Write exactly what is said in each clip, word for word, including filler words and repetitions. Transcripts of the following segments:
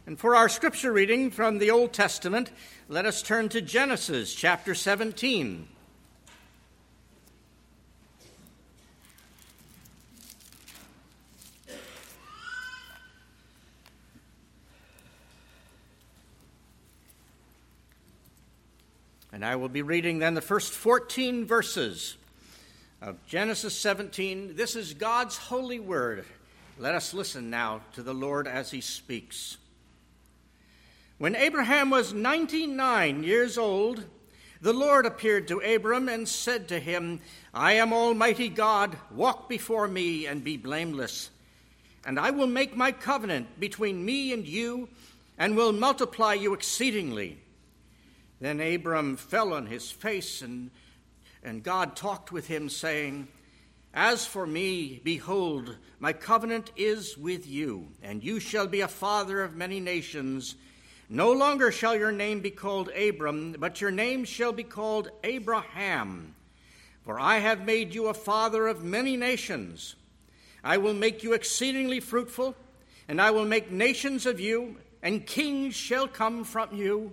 And for our scripture reading from the Old Testament, let us turn to Genesis chapter seventeen. And I will be reading then the first fourteen verses of Genesis seventeen. This is God's holy word. Let us listen now to the Lord as he speaks. When Abraham was ninety-nine years old, the Lord appeared to Abram and said to him, I am Almighty God, walk before me and be blameless. And I will make my covenant between me and you, and will multiply you exceedingly. Then Abram fell on his face, and, and God talked with him, saying, As for me, behold, my covenant is with you, and you shall be a father of many nations. No longer shall your name be called Abram, but your name shall be called Abraham. For I have made you a father of many nations. I will make you exceedingly fruitful, and I will make nations of you, and kings shall come from you.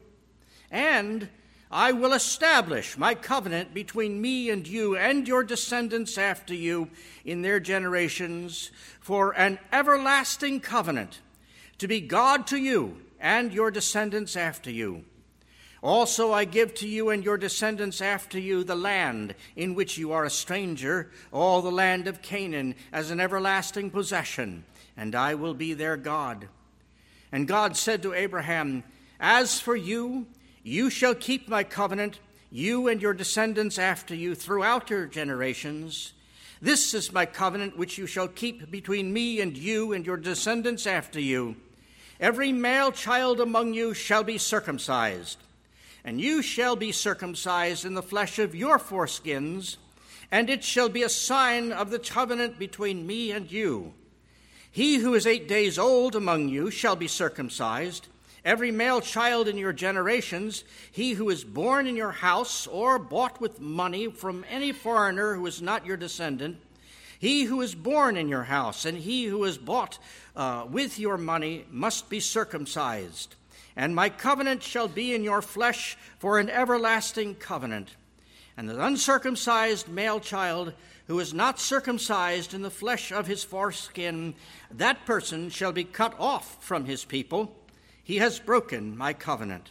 And I will establish my covenant between me and you and your descendants after you in their generations for an everlasting covenant, to be God to you and your descendants after you. Also I give to you and your descendants after you the land in which you are a stranger, all the land of Canaan, as an everlasting possession, and I will be their God. And God said to Abraham, As for you, you shall keep my covenant, you and your descendants after you throughout your generations. This is my covenant which you shall keep between me and you and your descendants after you. Every male child among you shall be circumcised, and you shall be circumcised in the flesh of your foreskins, and it shall be a sign of the covenant between me and you. He who is eight days old among you shall be circumcised, every male child in your generations, he who is born in your house or bought with money from any foreigner who is not your descendant, he who is born in your house and he who is bought uh, with your money must be circumcised. And my covenant shall be in your flesh for an everlasting covenant. And the uncircumcised male child who is not circumcised in the flesh of his foreskin, that person shall be cut off from his people. He has broken my covenant.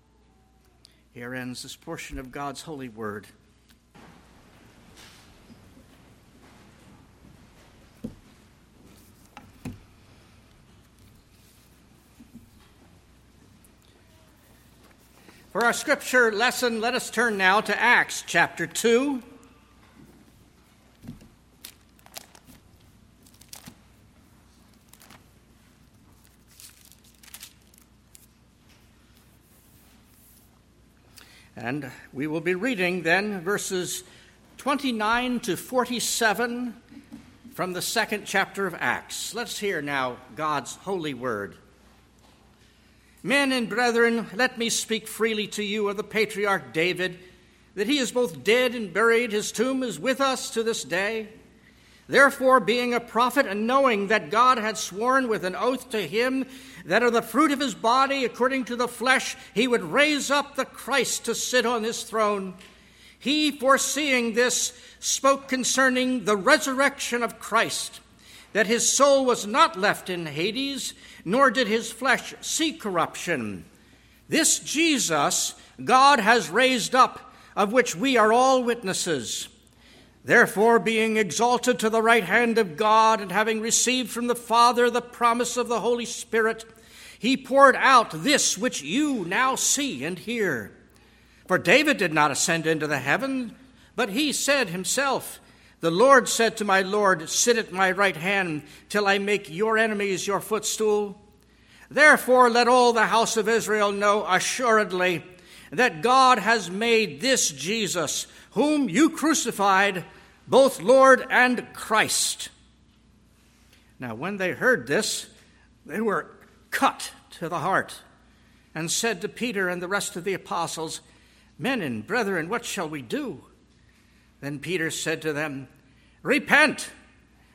Here ends this portion of God's holy word. For our scripture lesson, let us turn now to Acts chapter two. And we will be reading then verses twenty-nine to forty-seven from the second chapter of Acts. Let's hear now God's holy word. Men and brethren, let me speak freely to you of the patriarch David, that he is both dead and buried. His tomb is with us to this day. Therefore, being a prophet, and knowing that God had sworn with an oath to him that of the fruit of his body, according to the flesh, he would raise up the Christ to sit on his throne, he, foreseeing this, spoke concerning the resurrection of Christ, that his soul was not left in Hades, nor did his flesh see corruption. This Jesus God has raised up, of which we are all witnesses. Therefore, being exalted to the right hand of God, and having received from the Father the promise of the Holy Spirit, he poured out this which you now see and hear. For David did not ascend into the heaven, but he said himself, The Lord said to my Lord, Sit at my right hand till I make your enemies your footstool. Therefore let all the house of Israel know assuredly that God has made this Jesus, whom you crucified, both Lord and Christ. Now when they heard this, they were cut to the heart, and said to Peter and the rest of the apostles, Men and brethren, what shall we do? Then Peter said to them, Repent,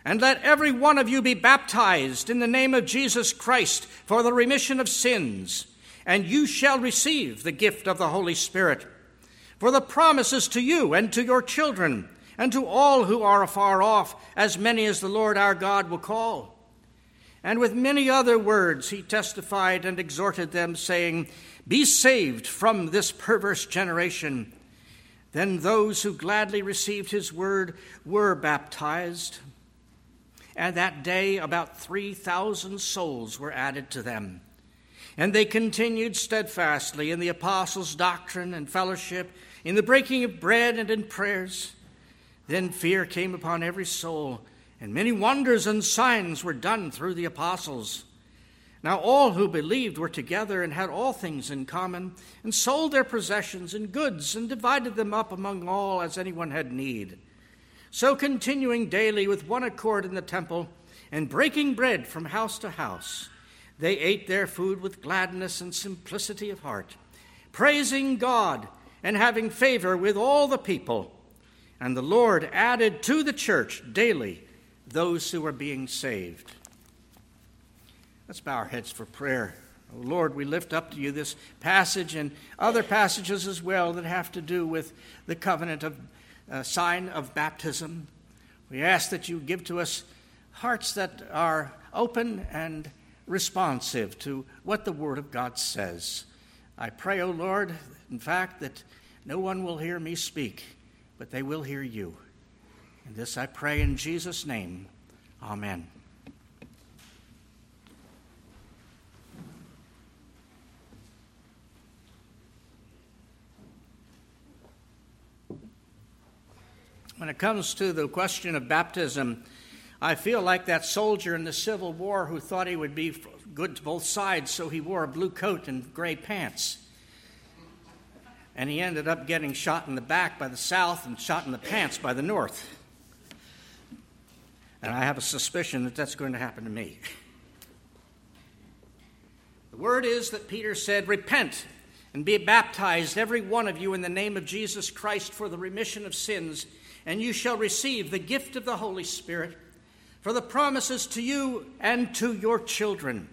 And let every one of you be baptized in the name of Jesus Christ for the remission of sins, and you shall receive the gift of the Holy Spirit. For the promise is to you and to your children, and to all who are afar off, as many as the Lord our God will call." And with many other words he testified and exhorted them, saying, "Be saved from this perverse generation." Then those who gladly received his word were baptized. And that day about three thousand souls were added to them. And they continued steadfastly in the apostles' doctrine and fellowship, in the breaking of bread and in prayers. Then fear came upon every soul, and many wonders and signs were done through the apostles. Now all who believed were together and had all things in common, and sold their possessions and goods, and divided them up among all as anyone had need. So continuing daily with one accord in the temple, and breaking bread from house to house, they ate their food with gladness and simplicity of heart, praising God and having favor with all the people. And the Lord added to the church daily those who were being saved. Let's bow our heads for prayer. Oh Lord, we lift up to you this passage and other passages as well that have to do with the covenant of uh, sign of baptism. We ask that you give to us hearts that are open and responsive to what the Word of God says. I pray, O Lord, in fact, that no one will hear me speak, but they will hear you. And this I pray in Jesus' name. Amen. When it comes to the question of baptism, I feel like that soldier in the Civil War who thought he would be good to both sides, so he wore a blue coat and gray pants. And he ended up getting shot in the back by the South and shot in the pants by the North. And I have a suspicion that that's going to happen to me. The word is that Peter said, "Repent and be baptized, every one of you, in the name of Jesus Christ for the remission of sins, and you shall receive the gift of the Holy Spirit, for the promises to you and to your children."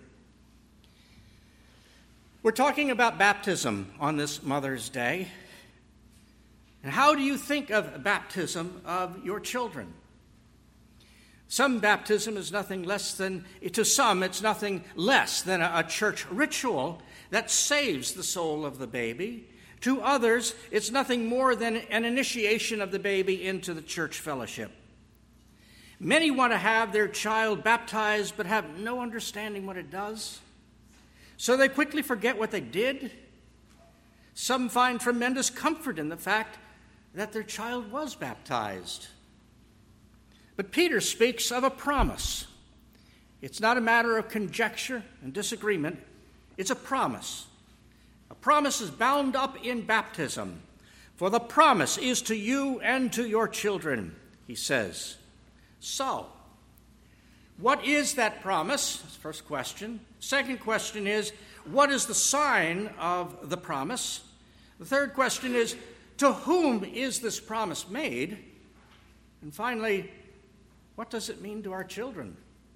We're talking about baptism on this Mother's Day. And how do you think of baptism of your children? Some baptism is nothing less than, to some, it's nothing less than a, a church ritual that saves the soul of the baby. To others, it's nothing more than an initiation of the baby into the church fellowship. Many want to have their child baptized but have no understanding what it does. So they quickly forget what they did. Some find tremendous comfort in the fact that their child was baptized. But Peter speaks of a promise. It's not a matter of conjecture and disagreement. It's a promise. A promise is bound up in baptism. For the promise is to you and to your children, he says. So, what is that promise? That's the first question. Second question is, what is the sign of the promise? The third question is, to whom is this promise made? And finally, what does it mean to our children?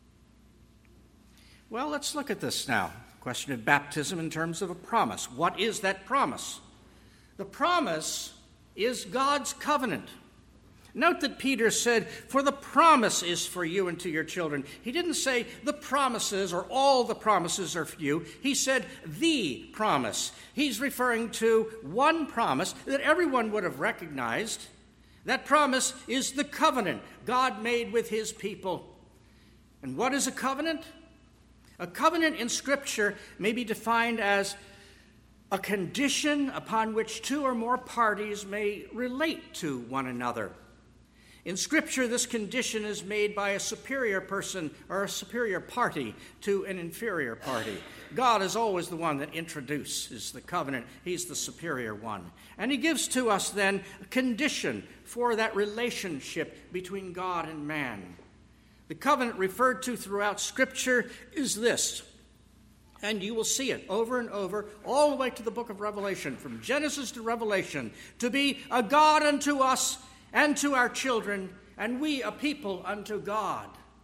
Well, let's look at this now. Question of baptism in terms of a promise. What is that promise? The promise is God's covenant. Note that Peter said, "For the promise is for you and to your children." He didn't say the promises or all the promises are for you. He said the promise. He's referring to one promise that everyone would have recognized. That promise is the covenant God made with his people. And what is a covenant? A covenant in Scripture may be defined as a condition upon which two or more parties may relate to one another. In Scripture, this condition is made by a superior person or a superior party to an inferior party. God is always the one that introduces the covenant. He's the superior one. And he gives to us then a condition for that relationship between God and man. The covenant referred to throughout Scripture is this. And you will see it over and over, all the way to the book of Revelation, from Genesis to Revelation, to be a God unto us and to our children, and we a people unto God.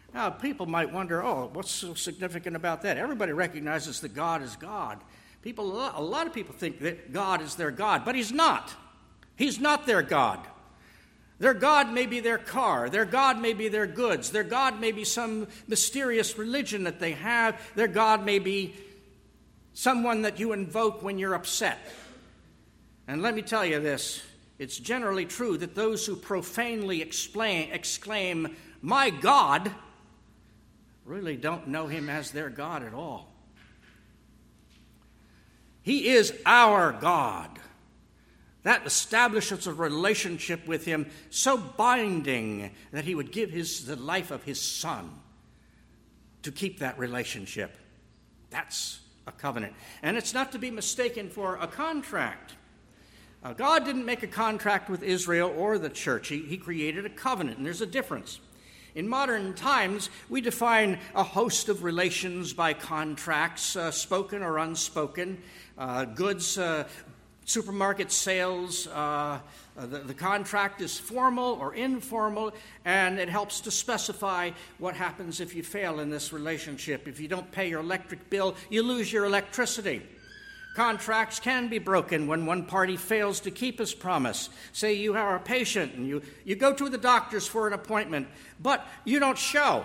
Now, people might wonder, oh, what's so significant about that? Everybody recognizes that God is God. People, a lot of people think that God is their God, but he's not. He's not their God. Their God may be their car. Their God may be their goods. Their God may be some mysterious religion that they have. Their God may be someone that you invoke when you're upset. And let me tell you this. It's generally true that those who profanely explain, exclaim, "My God," really don't know him as their God at all. He is our God. That establishes a relationship with him so binding that he would give his, the life of his son to keep that relationship. That's a covenant. And it's not to be mistaken for a contract. Uh, God didn't make a contract with Israel or the church. He, he created a covenant, and there's a difference. In modern times, we define a host of relations by contracts, uh, spoken or unspoken, uh, goods, uh, supermarket sales. Uh, the, the contract is formal or informal, and it helps to specify what happens if you fail in this relationship. If you don't pay your electric bill, you lose your electricity. Contracts can be broken when one party fails to keep his promise. Say you are a patient and you, you go to the doctor's for an appointment, but you don't show.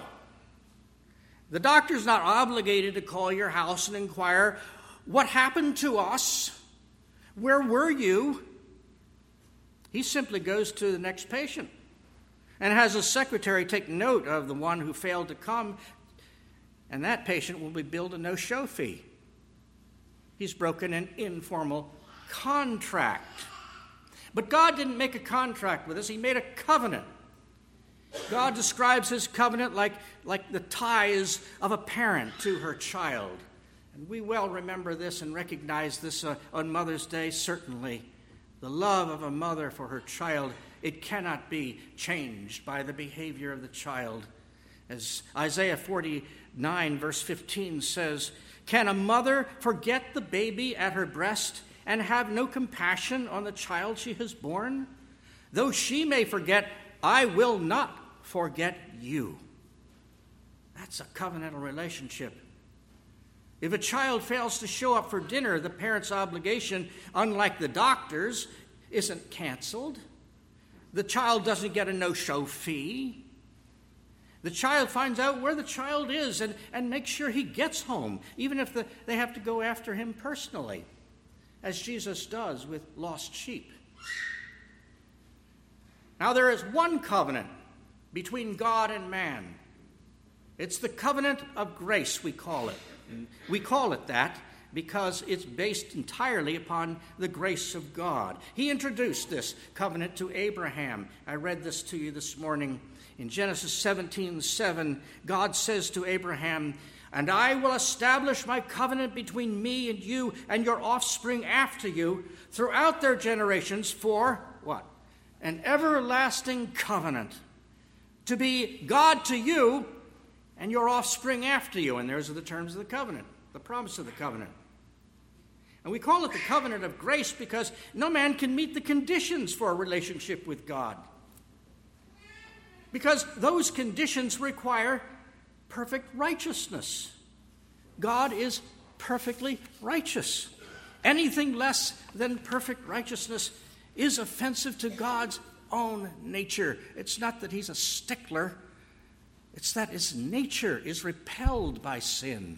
The doctor's not obligated to call your house and inquire, "What happened to us? Where were you?" He simply goes to the next patient and has a secretary take note of the one who failed to come, and that patient will be billed a no-show fee. He's broken an informal contract. But God didn't make a contract with us. He made a covenant. God describes his covenant like, like the ties of a parent to her child. And we well remember this and recognize this uh, on Mother's Day, certainly. The love of a mother for her child, it cannot be changed by the behavior of the child. As Isaiah forty-nine, verse fifteen says, "Can a mother forget the baby at her breast and have no compassion on the child she has borne? Though she may forget, I will not forget you." That's a covenantal relationship. If a child fails to show up for dinner, the parent's obligation, unlike the doctor's, isn't canceled. The child doesn't get a no-show fee. The child finds out where the child is and, and makes sure he gets home, even if the, they have to go after him personally, as Jesus does with lost sheep. Now, there is one covenant between God and man. It's the covenant of grace, we call it. And we call it that because it's based entirely upon the grace of God. He introduced this covenant to Abraham. I read this to you this morning. In Genesis seventeen seven, God says to Abraham, "And I will establish my covenant between me and you and your offspring after you throughout their generations for," what? "An everlasting covenant, to be God to you and your offspring after you." And those are the terms of the covenant, the promise of the covenant. And we call it the covenant of grace because no man can meet the conditions for a relationship with God. Because those conditions require perfect righteousness. God is perfectly righteous. Anything less than perfect righteousness is offensive to God's own nature. It's not that he's a stickler. It's that his nature is repelled by sin.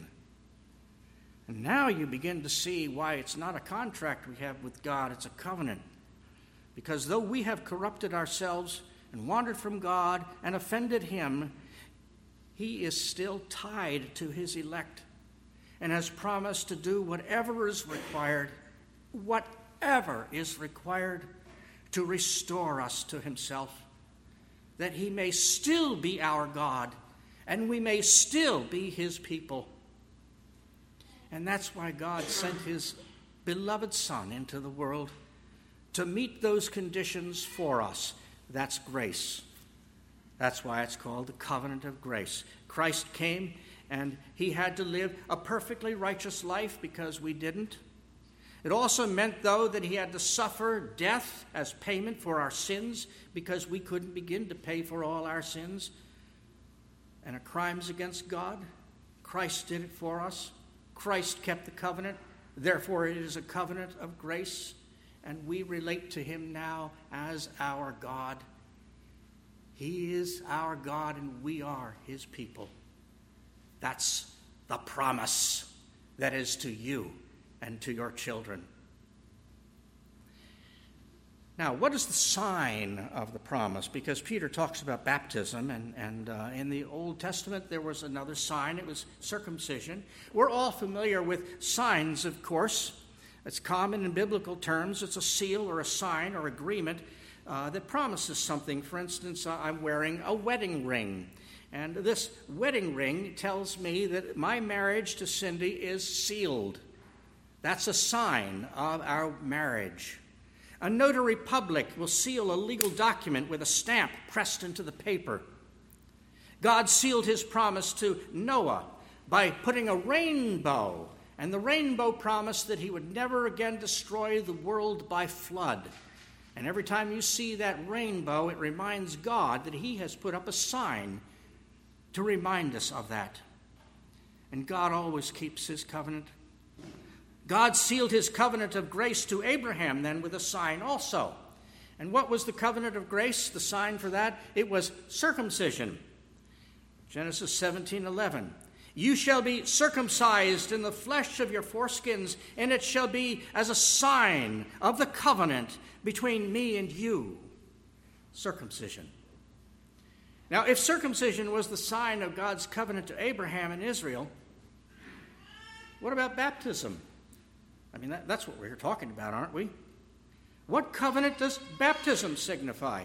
And now you begin to see why it's not a contract we have with God, it's a covenant. Because though we have corrupted ourselves and wandered from God and offended him, he is still tied to his elect and has promised to do whatever is required, whatever is required to restore us to himself, that he may still be our God and we may still be his people. And that's why God sent his beloved Son into the world to meet those conditions for us. That's grace. That's why it's called the covenant of grace. Christ came and he had to live a perfectly righteous life because we didn't. It also meant, though, that he had to suffer death as payment for our sins because we couldn't begin to pay for all our sins. and our crimes against God. Christ did it for us. Christ kept the covenant. Therefore, it is a covenant of grace, and we relate to him now as our God. He is our God, and we are his people. That's the promise that is to you and to your children. Now, what is the sign of the promise? Because Peter talks about baptism, and, and uh, in the Old Testament there was another sign. It was circumcision. We're all familiar with signs, of course. It's common in biblical terms. It's a seal or a sign or agreement uh, that promises something. For instance, uh, I'm wearing a wedding ring. And this wedding ring tells me that my marriage to Cindy is sealed. That's a sign of our marriage. A notary public will seal a legal document with a stamp pressed into the paper. God sealed his promise to Noah by putting a rainbow, and the rainbow promised that he would never again destroy the world by flood. And every time you see that rainbow, it reminds God that he has put up a sign to remind us of that. And God always keeps his covenant. God sealed his covenant of grace to Abraham then with a sign also. And what was the covenant of grace? The sign for that? It was circumcision. Genesis seventeen eleven. You shall be circumcised in the flesh of your foreskins, and it shall be as a sign of the covenant between me and you. Circumcision. Now, if circumcision was the sign of God's covenant to Abraham and Israel, what about baptism? I mean, that, that's what we're talking about, aren't we? What covenant does baptism signify?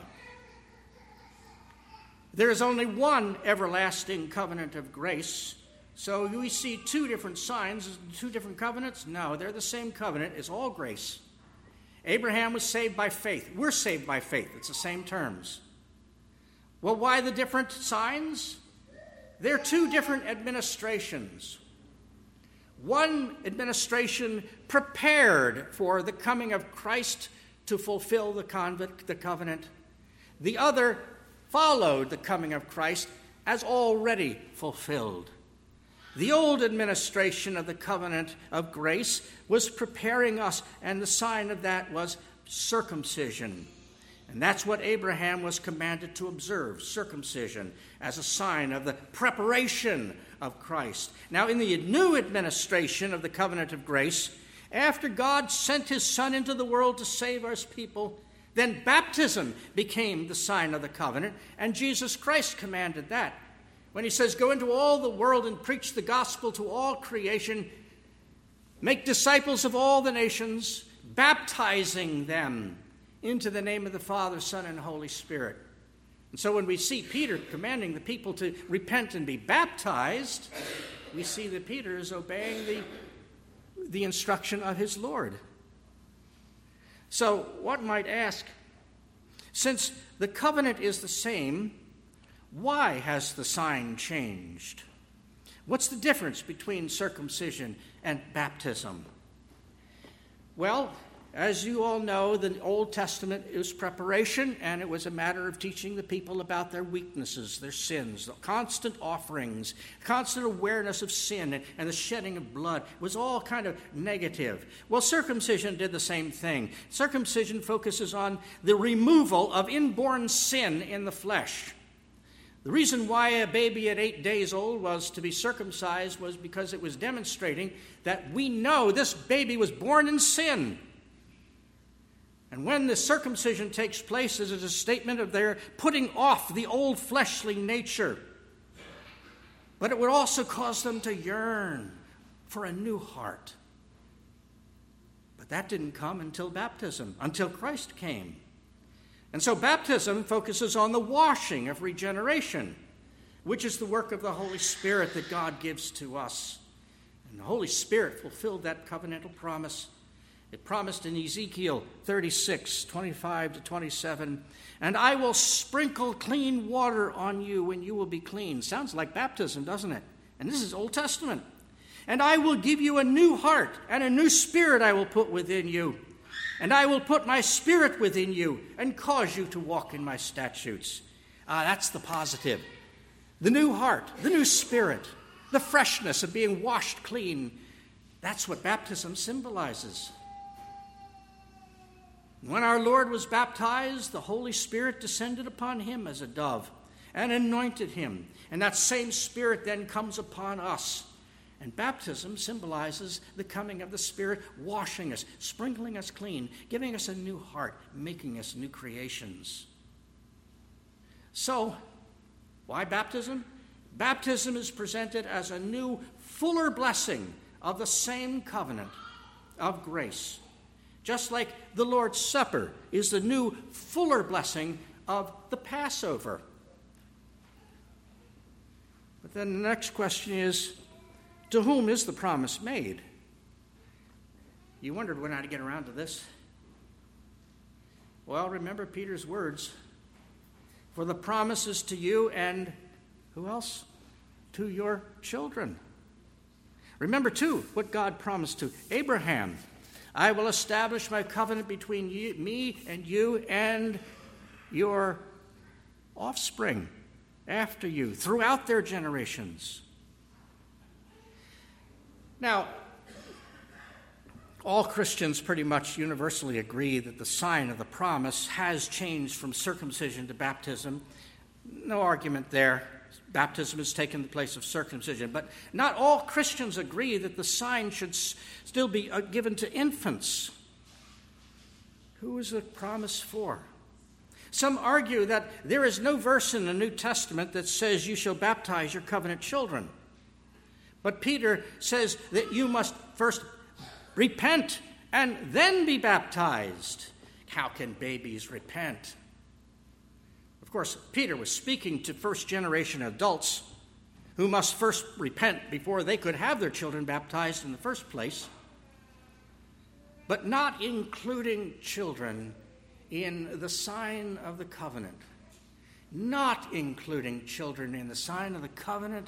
There is only one everlasting covenant of grace. So we see two different signs, two different covenants? No, they're the same covenant. It's all grace. Abraham was saved by faith. We're saved by faith. It's the same terms. Well, why the different signs? They're two different administrations. One administration prepared for the coming of Christ to fulfill the covenant. The other followed the coming of Christ as already fulfilled. The old administration of the covenant of grace was preparing us, and the sign of that was circumcision. And that's what Abraham was commanded to observe, circumcision, as a sign of the preparation of Christ. Now, in the new administration of the covenant of grace, after God sent his Son into the world to save us people, then baptism became the sign of the covenant, and Jesus Christ commanded that. When he says, go into all the world and preach the gospel to all creation, make disciples of all the nations, baptizing them into the name of the Father, Son, and Holy Spirit. And so when we see Peter commanding the people to repent and be baptized, we see that Peter is obeying the, the instruction of his Lord. So one might ask, since the covenant is the same, why has the sign changed? What's the difference between circumcision and baptism? Well, as you all know, the Old Testament is preparation, and it was a matter of teaching the people about their weaknesses, their sins, the constant offerings, constant awareness of sin, and, and the shedding of blood. It was all kind of negative. Well, circumcision did the same thing. Circumcision focuses on the removal of inborn sin in the flesh. The reason why a baby at eight days old was to be circumcised was because it was demonstrating that we know this baby was born in sin. And when the circumcision takes place, it is a statement of their putting off the old fleshly nature. But it would also cause them to yearn for a new heart. But that didn't come until baptism, until Christ came. And so baptism focuses on the washing of regeneration, which is the work of the Holy Spirit that God gives to us. And the Holy Spirit fulfilled that covenantal promise. It promised in Ezekiel thirty-six, twenty-five to twenty-seven, and I will sprinkle clean water on you and you will be clean. Sounds like baptism, doesn't it? And this is Old Testament. And I will give you a new heart, and a new spirit I will put within you. And I will put my spirit within you and cause you to walk in my statutes. Ah, that's the positive. the new heart, the new spirit, the freshness of being washed clean. That's what baptism symbolizes. When our Lord was baptized, the Holy Spirit descended upon him as a dove and anointed him. And that same Spirit then comes upon us. And baptism symbolizes the coming of the Spirit, washing us, sprinkling us clean, giving us a new heart, making us new creations. So, why baptism? Baptism is presented as a new, fuller blessing of the same covenant of grace. Just like the Lord's Supper is the new, fuller blessing of the Passover. But then the next question is, to whom is the promise made? You wondered when I'd get around to this. Well, remember Peter's words. For the promise is to you and who else? To your children. Remember, too, what God promised to Abraham. I will establish my covenant between you, me and you and your offspring after you, throughout their generations. Now, all Christians pretty much universally agree that the sign of the promise has changed from circumcision to baptism. No argument there. Baptism has taken the place of circumcision. But not all Christians agree that the sign should s- still be uh, given to infants. Who is the promise for? Some argue that there is no verse in the New Testament that says you shall baptize your covenant children. But Peter says that you must first repent and then be baptized. How can babies repent? Of course, Peter was speaking to first-generation adults who must first repent before they could have their children baptized in the first place, but not including children in the sign of the covenant. Not including children in the sign of the covenant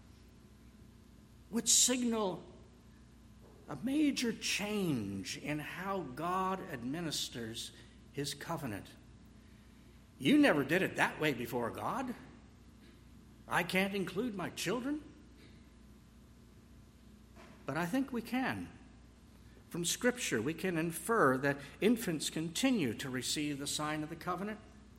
would signal a major change in how God administers his covenant. You never did it that way before God. I can't include my children. But I think we can. From Scripture, we can infer that infants continue to receive the sign of the covenant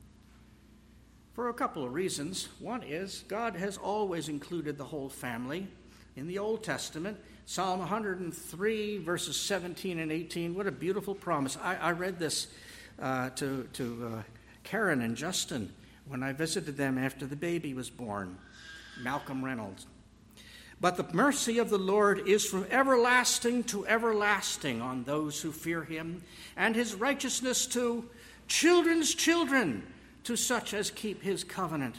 for a couple of reasons. One is God has always included the whole family. In the Old Testament, Psalm one hundred three, verses seventeen and eighteen, what a beautiful promise. I, I read this uh, to, to uh, Karen and Justin when I visited them after the baby was born, Malcolm Reynolds. But the mercy of the Lord is from everlasting to everlasting on those who fear him, and his righteousness to children's children, to such as keep his covenant.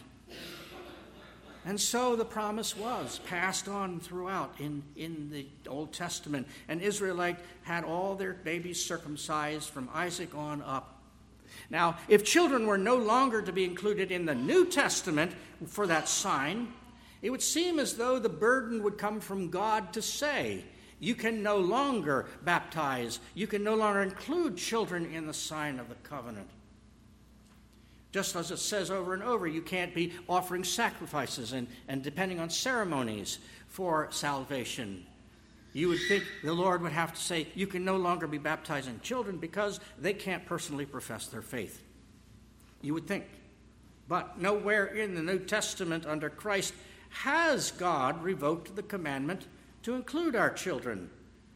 And so the promise was passed on throughout in, in the Old Testament. An Israelite had all their babies circumcised from Isaac on up. Now, if children were no longer to be included in the New Testament for that sign, it would seem as though the burden would come from God to say, you can no longer baptize, you can no longer include children in the sign of the covenant. Just as it says over and over, you can't be offering sacrifices and, and depending on ceremonies for salvation. You would think the Lord would have to say, you can no longer be baptizing children because they can't personally profess their faith. You would think. But nowhere in the New Testament under Christ has God revoked the commandment to include our children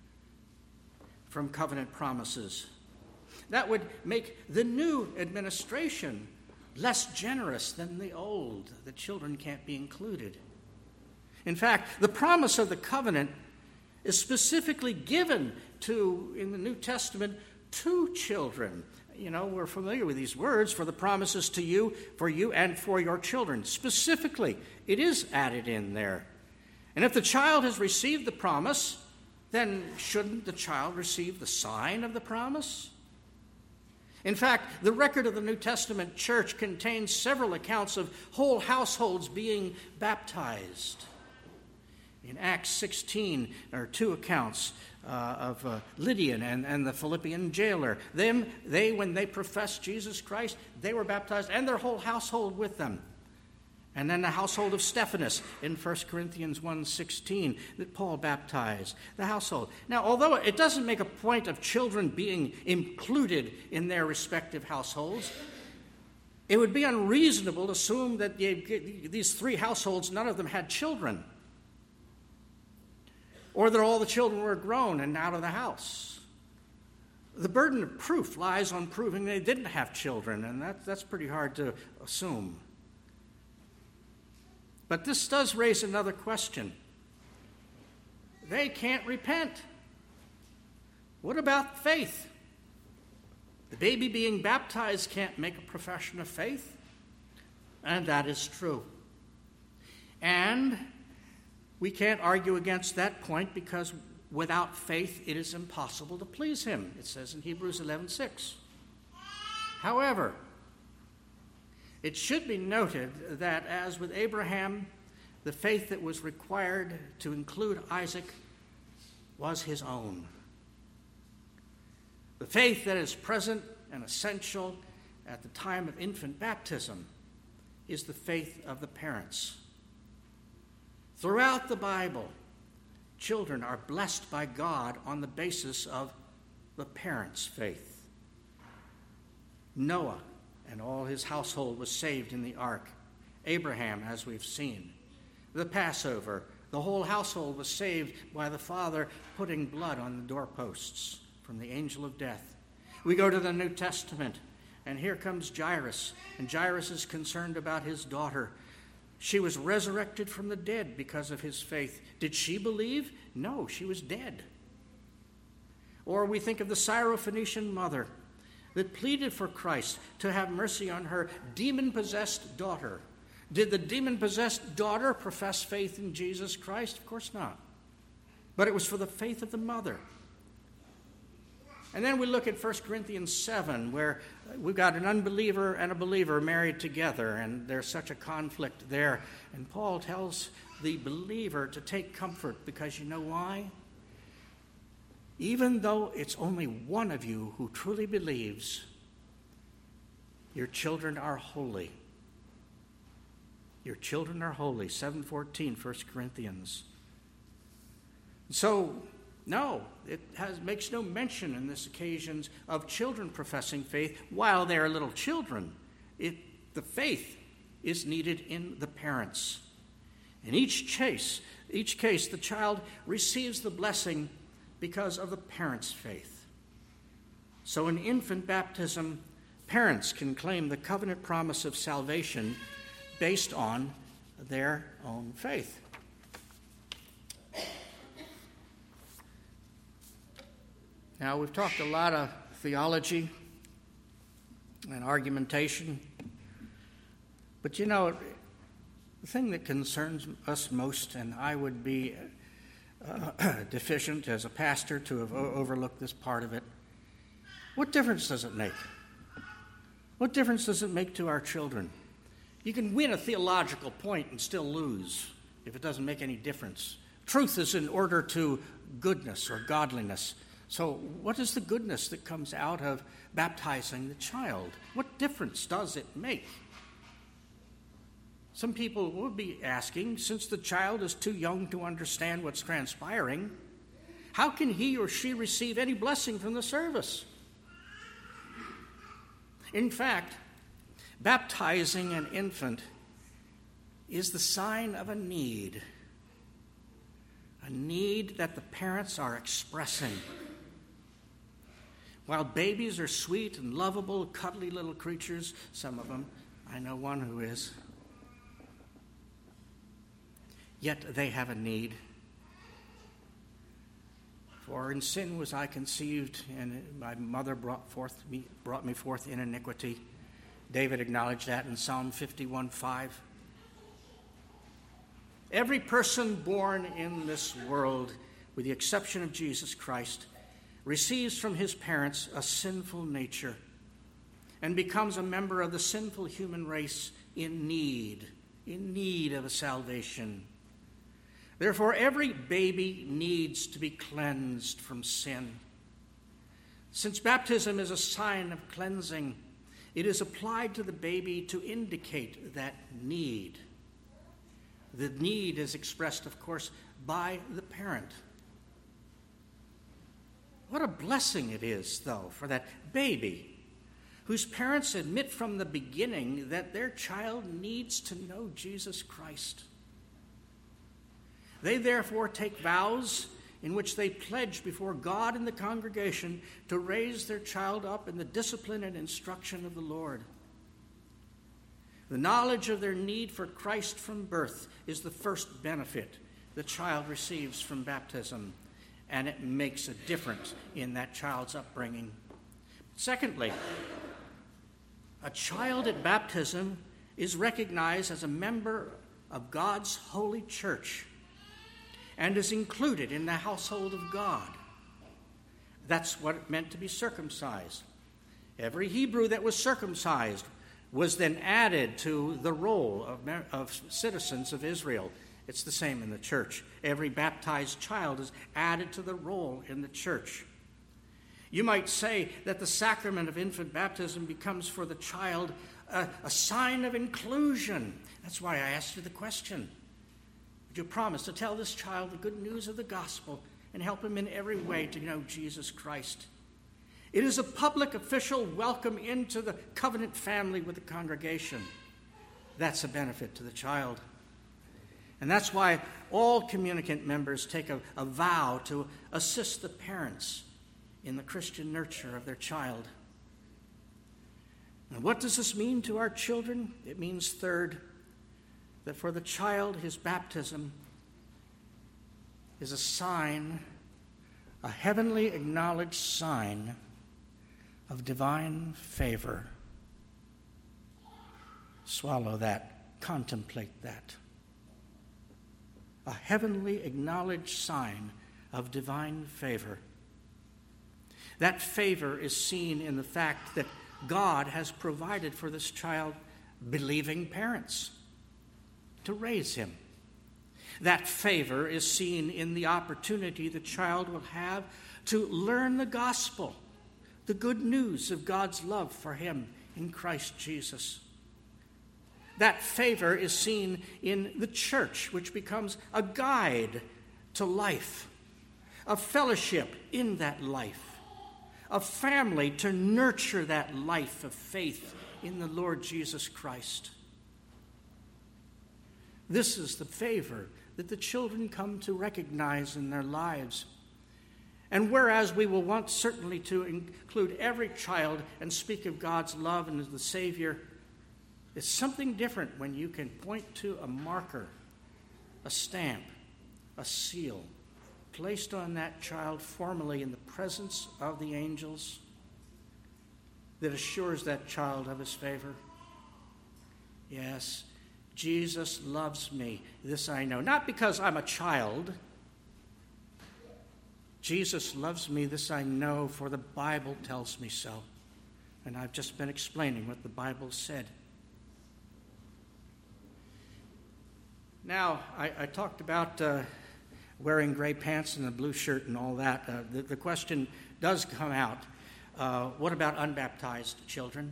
from covenant promises. That would make the new administration less generous than the old. The children can't be included. In fact, the promise of the covenant is specifically given to, in the New Testament, to children. You know, we're familiar with these words, for the promises to you, for you, and for your children. Specifically, it is added in there. And if the child has received the promise, then shouldn't the child receive the sign of the promise? In fact, the record of the New Testament church contains several accounts of whole households being baptized. In Acts sixteen, there are two accounts uh, of uh, Lydian and, and the Philippian jailer. Them, they, when they professed Jesus Christ, they were baptized, and their whole household with them. And then the household of Stephanas in First Corinthians one sixteen that Paul baptized, the household. Now, although it doesn't make a point of children being included in their respective households, it would be unreasonable to assume that these three households, none of them had children, or that all the children were grown and out of the house. The burden of proof lies on proving they didn't have children, and that, that's pretty hard to assume. But this does raise another question. They can't repent. What about faith? The baby being baptized can't make a profession of faith, and that is true. And we can't argue against that point because without faith it is impossible to please him, it says in Hebrews eleven six. However, it should be noted that as with Abraham, the faith that was required to include Isaac was his own. The faith that is present and essential at the time of infant baptism is the faith of the parents. Throughout the Bible, children are blessed by God on the basis of the parents' faith. Noah and all his household was saved in the ark. Abraham, as we've seen. The Passover, the whole household was saved by the father putting blood on the doorposts from the angel of death. We go to the New Testament, and here comes Jairus, and Jairus is concerned about his daughter. She was resurrected from the dead because of his faith. Did she believe? No, she was dead. Or we think of the Syrophoenician mother that pleaded for Christ to have mercy on her demon-possessed daughter. Did the demon-possessed daughter profess faith in Jesus Christ? Of course not. But it was for the faith of the mother. And then we look at First Corinthians seven, where we've got an unbeliever and a believer married together, and there's such a conflict there. And Paul tells the believer to take comfort, because you know why? Even though it's only one of you who truly believes, your children are holy. Your children are holy, seven fourteen, First Corinthians. So, no, it has, makes no mention in this occasions of children professing faith while they are little children. It, the faith is needed in the parents. In each case, each case, the child receives the blessing because of the parents' faith. So in infant baptism, parents can claim the covenant promise of salvation based on their own faith. Now, we've talked a lot of theology and argumentation, but you know, the thing that concerns us most, and I would be uh, deficient as a pastor to have o- overlooked this part of it, what difference does it make? What difference does it make to our children? You can win a theological point and still lose if it doesn't make any difference. Truth is in order to goodness or godliness. So what is the goodness that comes out of baptizing the child? What difference does it make? Some people will be asking, since the child is too young to understand what's transpiring, how can he or she receive any blessing from the service? In fact, baptizing an infant is the sign of a need, a need that the parents are expressing. While babies are sweet and lovable, cuddly little creatures, some of them, I know one who is, yet they have a need. For in sin was I conceived, and my mother brought forth me, brought me forth in iniquity. David acknowledged that in Psalm fifty-one five. Every person born in this world, with the exception of Jesus Christ, receives from his parents a sinful nature and becomes a member of the sinful human race in need, in need of a salvation. Therefore, every baby needs to be cleansed from sin. Since baptism is a sign of cleansing, it is applied to the baby to indicate that need. the need is expressed, of course, by the parent. What a blessing it is, though, for that baby whose parents admit from the beginning that their child needs to know Jesus Christ. They therefore take vows in which they pledge before God and the congregation to raise their child up in the discipline and instruction of the Lord. The knowledge of their need for Christ from birth is the first benefit the child receives from baptism, and it makes a difference in that child's upbringing. Secondly, a child at baptism is recognized as a member of God's holy church and is included in the household of God. That's what it meant to be circumcised. Every Hebrew that was circumcised was then added to the roll of, of citizens of Israel. It's the same in the church. Every baptized child is added to the roll in the church. You might say that the sacrament of infant baptism becomes for the child a, a sign of inclusion. That's why I asked you the question. Would you promise to tell this child the good news of the gospel and help him in every way to know Jesus Christ? It is a public official welcome into the covenant family with the congregation. That's a benefit to the child. And that's why all communicant members take a, a vow to assist the parents in the Christian nurture of their child. And what does this mean to our children? It means, third, that for the child, his baptism is a sign, a heavenly acknowledged sign of divine favor. Swallow that, contemplate that. A heavenly acknowledged sign of divine favor. That favor is seen in the fact that God has provided for this child believing parents to raise him. That favor is seen in the opportunity the child will have to learn the gospel, the good news of God's love for him in Christ Jesus. That favor is seen in the church, which becomes a guide to life, a fellowship in that life, a family to nurture that life of faith in the Lord Jesus Christ. This is the favor that the children come to recognize in their lives. And whereas we will want certainly to include every child and speak of God's love and as the Savior, it's something different when you can point to a marker, a stamp, a seal, placed on that child formally in the presence of the angels that assures that child of his favor. Yes, Jesus loves me, this I know. Not because I'm a child. Jesus loves me, this I know, for the Bible tells me so. And I've just been explaining what the Bible said. Now, I, I talked about uh, wearing gray pants and a blue shirt and all that. Uh, the, the question does come out, uh, what about unbaptized children?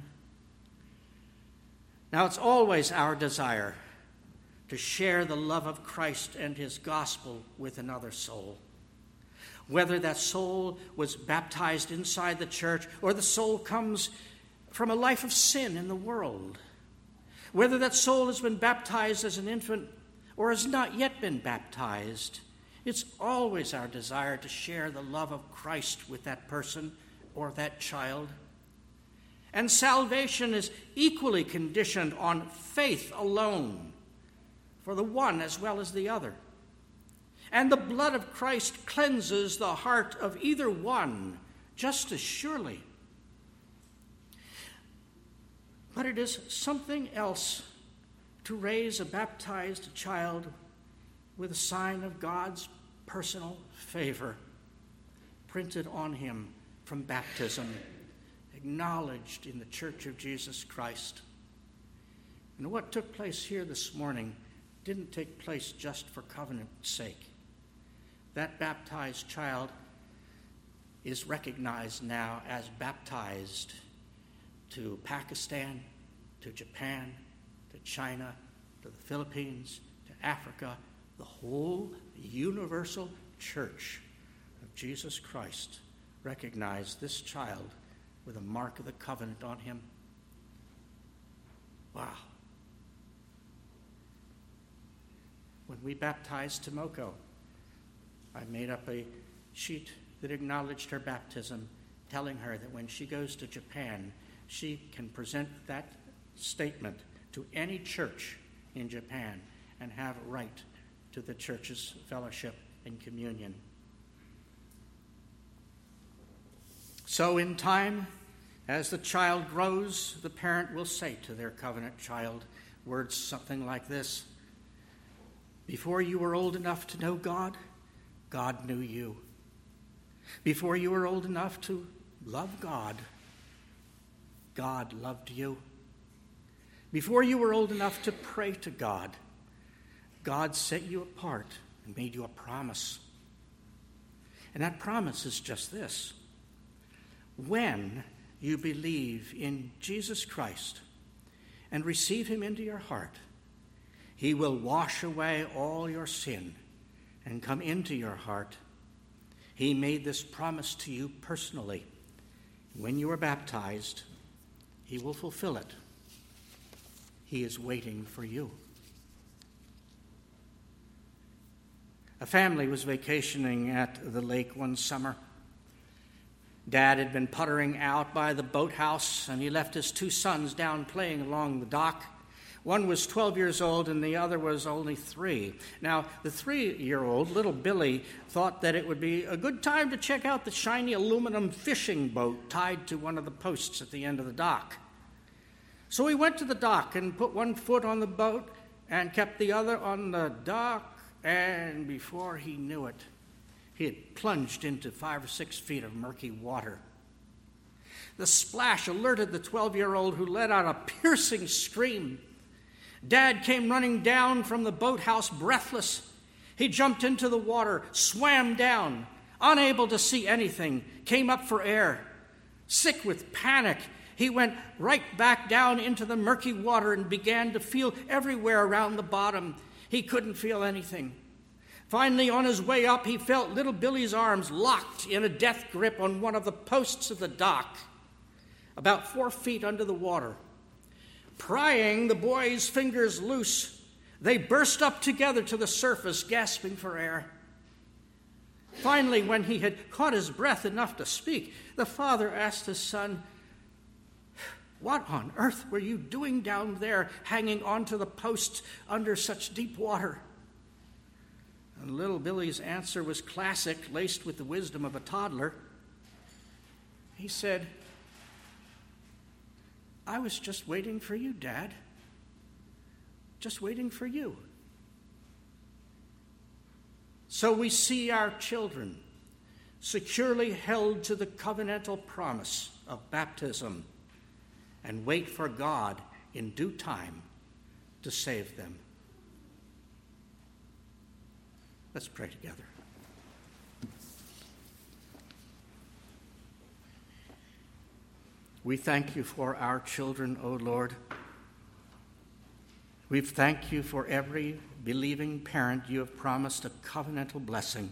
Now, it's always our desire to share the love of Christ and his gospel with another soul. Whether that soul was baptized inside the church or the soul comes from a life of sin in the world. Whether that soul has been baptized as an infant or has not yet been baptized, it's always our desire to share the love of Christ with that person or that child. And salvation is equally conditioned on faith alone for the one as well as the other. And the blood of Christ cleanses the heart of either one just as surely. But it is something else to raise a baptized child with a sign of God's personal favor printed on him from baptism, acknowledged in the Church of Jesus Christ. And what took place here this morning didn't take place just for covenant's sake. That baptized child is recognized now as baptized to Pakistan, to Japan, to China, to the Philippines, to Africa, the whole universal church of Jesus Christ recognized this child with a mark of the covenant on him. Wow. When we baptized Tomoko, I made up a sheet that acknowledged her baptism, telling her that when she goes to Japan, she can present that statement to any church in Japan and have a right to the church's fellowship and communion. So in time, as the child grows, the parent will say to their covenant child words something like this: before you were old enough to know God, God knew you. Before you were old enough to love God, God loved you. Before you were old enough to pray to God, God set you apart and made you a promise. And that promise is just this: when you believe in Jesus Christ and receive him into your heart, he will wash away all your sin and come into your heart. He made this promise to you personally. When you are baptized, he will fulfill it. He is waiting for you. A family was vacationing at the lake one summer. Dad had been puttering out by the boathouse, and he left his two sons down playing along the dock. One was twelve years old, and the other was only three. Now, the three-year-old, little Billy, thought that it would be a good time to check out the shiny aluminum fishing boat tied to one of the posts at the end of the dock. So he went to the dock and put one foot on the boat and kept the other on the dock, and before he knew it, he had plunged into five or six feet of murky water. The splash alerted the twelve-year-old, who let out a piercing scream. Dad came running down from the boathouse breathless. He jumped into the water, swam down, unable to see anything, came up for air. Sick with panic, he went right back down into the murky water and began to feel everywhere around the bottom. He couldn't feel anything. Finally, on his way up, he felt little Billy's arms locked in a death grip on one of the posts of the dock, about four feet under the water. Prying the boy's fingers loose, they burst up together to the surface, gasping for air. Finally, when he had caught his breath enough to speak, the father asked his son, "What on earth were you doing down there, hanging onto the posts under such deep water?" And little Billy's answer was classic, laced with the wisdom of a toddler. He said, "I was just waiting for you, Dad. Just waiting for you." So we see our children securely held to the covenantal promise of baptism and wait for God in due time to save them. Let's pray together. We thank you for our children, O Lord. We thank you for every believing parent you have promised a covenantal blessing.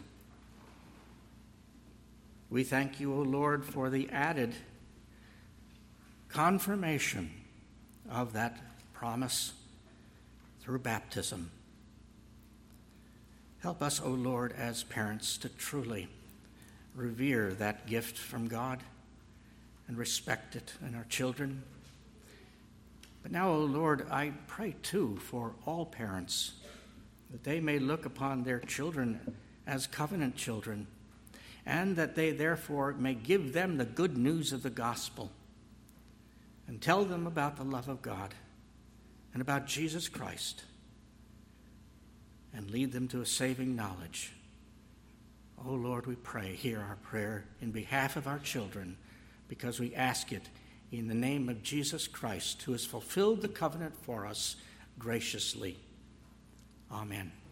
We thank you, O Lord, for the added confirmation of that promise through baptism. Help us, O Lord, as parents to truly revere that gift from God and respect it in our children. But now, O Lord, I pray too for all parents, that they may look upon their children as covenant children, and that they therefore may give them the good news of the gospel and tell them about the love of God and about Jesus Christ, and lead them to a saving knowledge. Oh Lord, we pray, hear our prayer in behalf of our children, because we ask it in the name of Jesus Christ, who has fulfilled the covenant for us graciously. Amen.